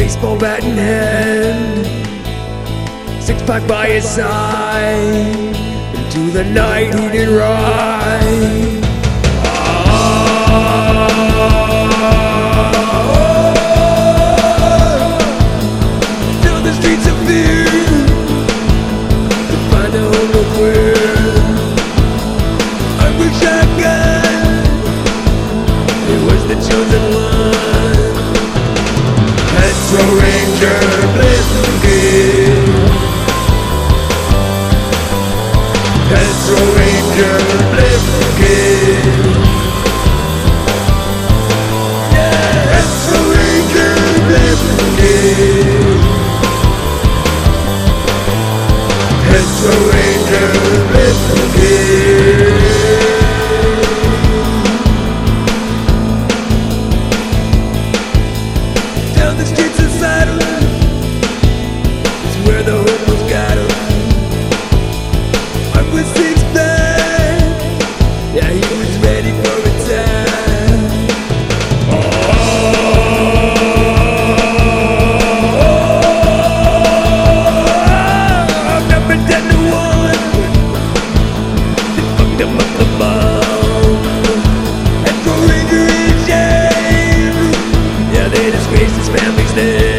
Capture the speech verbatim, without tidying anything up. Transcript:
baseball bat in hand, six pack by his side. Into the night he did ride. Fill the streets of fear to find a home of queer. I wish I could. It was the chosen one. Petro Ranger, bless the kid. Petro Ranger, bless the kid. Yeah, Petro Ranger, bless the kid. Petro Ranger, bless the kid. Down the streets of Seattle is where the hope was gathered. Mark was six back, yeah, he was ready for attack. Oh, I'm number ten to one. They fucked him up the ball. Petro Ranger in jail. Yeah, they disgraced his family's name.